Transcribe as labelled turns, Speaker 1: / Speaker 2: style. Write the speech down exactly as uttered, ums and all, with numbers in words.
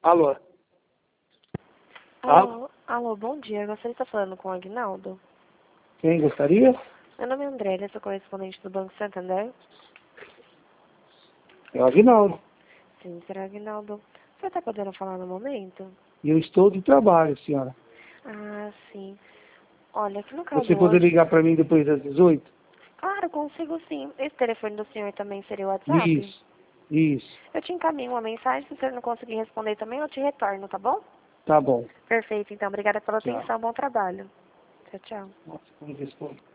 Speaker 1: Alô?
Speaker 2: Alô, alô, bom dia. Você está falando com o Aguinaldo?
Speaker 1: Quem gostaria?
Speaker 2: Meu nome é Andrélia, sou correspondente do Banco Santander.
Speaker 1: É o Aguinaldo.
Speaker 2: Sim, será Aguinaldo? Você está podendo falar no momento?
Speaker 1: E eu estou de trabalho, senhora.
Speaker 2: Ah, sim. Olha, aqui no caso
Speaker 1: Você poderia
Speaker 2: hoje...
Speaker 1: ligar para mim depois das dezoito?
Speaker 2: Claro, consigo sim. Esse telefone do senhor também seria o WhatsApp?
Speaker 1: Isso, isso.
Speaker 2: Eu te encaminho uma mensagem, se você não conseguir responder também, eu te retorno, tá bom?
Speaker 1: Tá bom.
Speaker 2: Perfeito, então. Obrigada pela
Speaker 1: Tchau.
Speaker 2: atenção, bom trabalho. Tchau, tchau.
Speaker 1: Nossa, como responde?